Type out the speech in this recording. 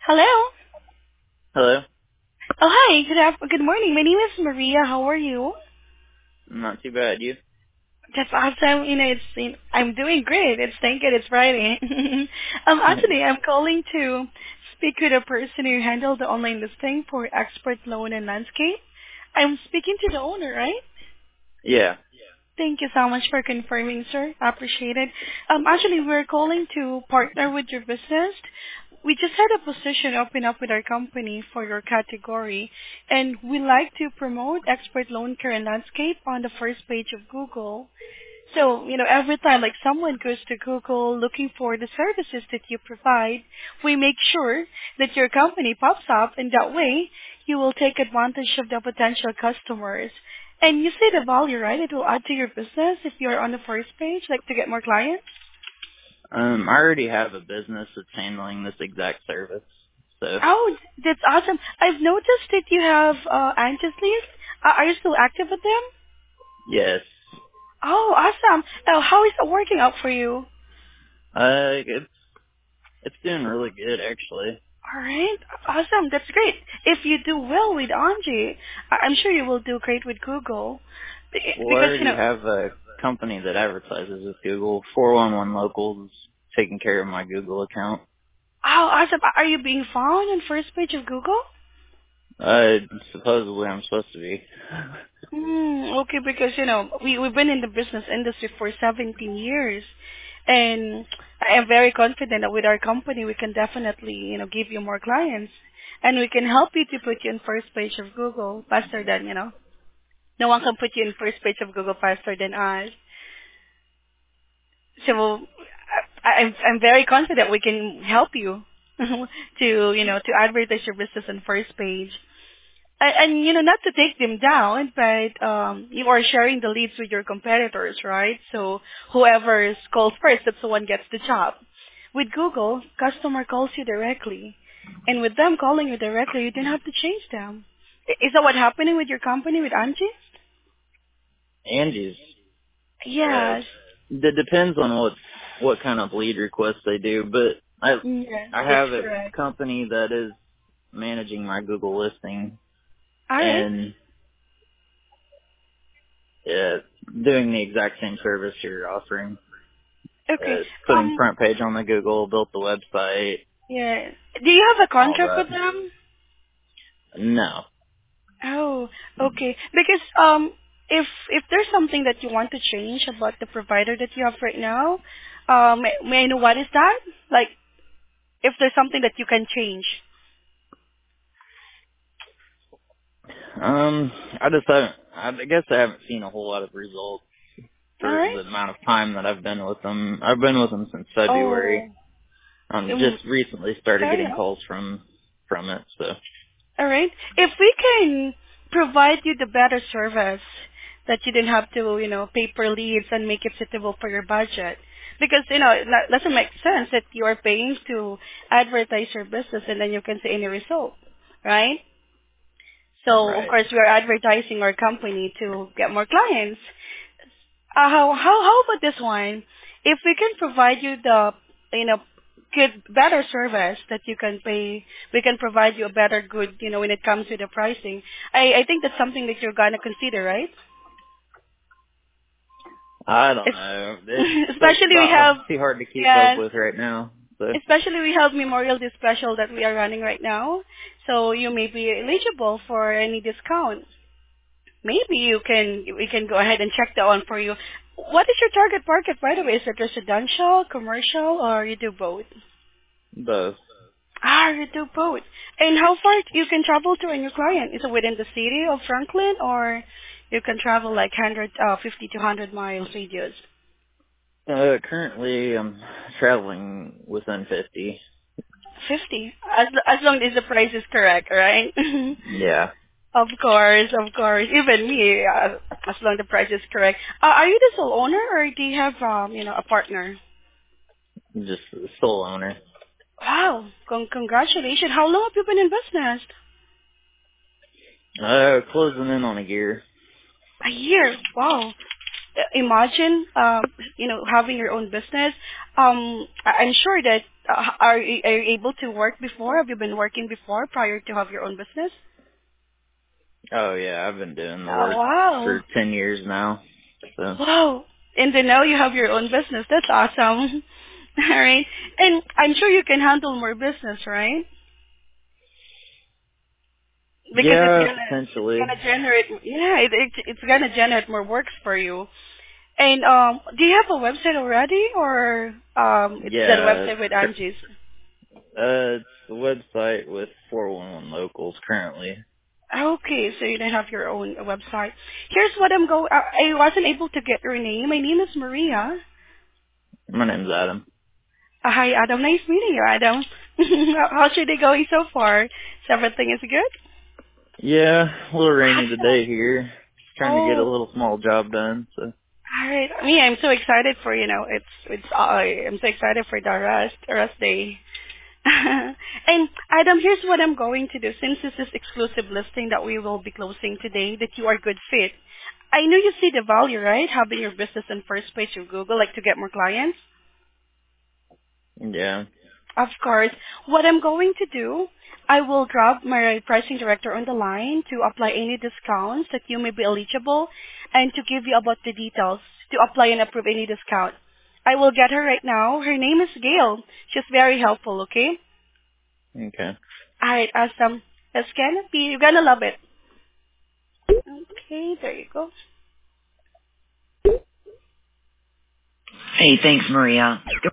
Hello. Hello. Oh, hi. Good morning. My name is Maria. How are you? Not too bad. You? That's awesome. I'm doing great. Thank God it's Friday. Actually, I'm calling to speak with a person who handled the online listing for Expert Loan and Landscape. I'm speaking to the owner, right? Yeah. Thank you so much for confirming, sir. I appreciate it. Actually, we're calling to partner with your business. We just had a position open up with our company for your category, and we like to promote expert loan care and landscape on the first page of Google. So, every time like someone goes to Google looking for the services that you provide, we make sure that your company pops up, and that way you will take advantage of the potential customers. And you see the value, right? It will add to your business if you're on the first page, like to get more clients. I already have a business that's handling this exact service. So Oh, that's awesome. I've noticed that you have Angel's Leaf. Are you still active with them? yes. Oh, awesome. How is it working out for you? It's doing really good actually. All right. Awesome. That's great. If you do well with Angie, I'm sure you will do great with Google. Well, I Because, already have a company that advertises with Google. 411 Locals taking care of my Google account. oh, awesome. Are you being found on first page of Google? Supposedly I'm supposed to be. Okay, because, we've been in the business industry for 17 years. And I am very confident that with our company, we can definitely, give you more clients. And we can help you to put you in first page of Google faster than, no one can put you in first page of Google faster than us. So I'm very confident we can help you to advertise your business on first page. And not to take them down, but you are sharing the leads with your competitors, right? So whoever calls first, that's the one gets the job. With Google, customer calls you directly, and with them calling you directly, you don't have to change them. Is that what happening with your company with Angie? Angie's. Uh, Yes. it depends on what kind of lead requests they do, but Yes, I that's have a correct. company that is managing my Google listing All right. and uh, doing the exact same service you're offering. Okay. Putting front page on the Google, built the website, Yeah. Do you have a all contract that. with them? No. Oh, okay. Because if there's something that you want to change about the provider that you have right now, may I know what is that? Like, if there's something that you can change. I just haven't, I guess I haven't seen a whole lot of results All for right. the amount of time that I've been with them. I've been with them since Oh, February. um, Just recently started fair getting enough. calls from it, so. All right. If we can provide you the better service that you didn't have to, pay per leads and make it suitable for your budget. Because, it doesn't make sense that you are paying to advertise your business and then you can see any result, right? So, of Right. course, we are advertising our company to get more clients. How about this one? If we can provide you the, good, better service that you can pay, we can provide you a better good, when it comes to the pricing. I think that's something that you're gonna consider, right? I don't Es- know. It's especially we about have, too hard to keep up yes, with right now, so. especially we have Memorial Day special that we are running right now, so you may be eligible for any discount. Maybe we can go ahead and check that one for you. What is your target market, by the way? Is it residential, commercial, or you do both? Both. You do both. And how far you can travel to a new client? Is it within the city of Franklin, or you can travel like 50 to 100 miles radius? Currently I'm traveling within 50. 50, as long as the price is correct, right? Yeah. Of course, of course. Even me, as long the price is correct. Are you the sole owner, or do you have a partner? Just the sole owner. Wow, congratulations. How long have you been in business? Closing in on a year. A year. Wow. Imagine, having your own business. I'm sure that Are you able to work before? Have you been working before prior to have your own business? Oh yeah, I've been doing the Oh work wow. for 10 years now. So Wow. And to know you have your own business. That's awesome. All right. And I'm sure you can handle more business, right? Because yeah, it's potentially. gonna generate it's gonna generate more works for you. And do you have a website already, or it's that Yeah, website with Angie's? it's the website with 411 locals currently. Okay, so you don't have your own website. Here's what I'm going. I wasn't able to get your name. My name is Maria. My name's Adam. Hi, Adam. Nice meeting you, Adam. How's your day going so far? So everything is good? Yeah, a little rainy Awesome. today here. Just trying to get a Oh, little small job done. So all right. I mean, I'm so excited for I'm so excited for the rest day. And Adam, here's what I'm going to do. Since this is exclusive listing that we will be closing today, that you are a good fit. I know you see the value, right? Having your business on first page of Google, like to get more clients. yeah. Of course. What I'm going to do, I will drop my pricing director on the line to apply any discounts that you may be eligible and to give you about the details to apply and approve any discount. I will get her right now. Her name is Gail. She's very helpful, okay? Okay. Alright, awesome. It's gonna be, you're gonna love it. Okay, there you go. Hey, thanks, Maria.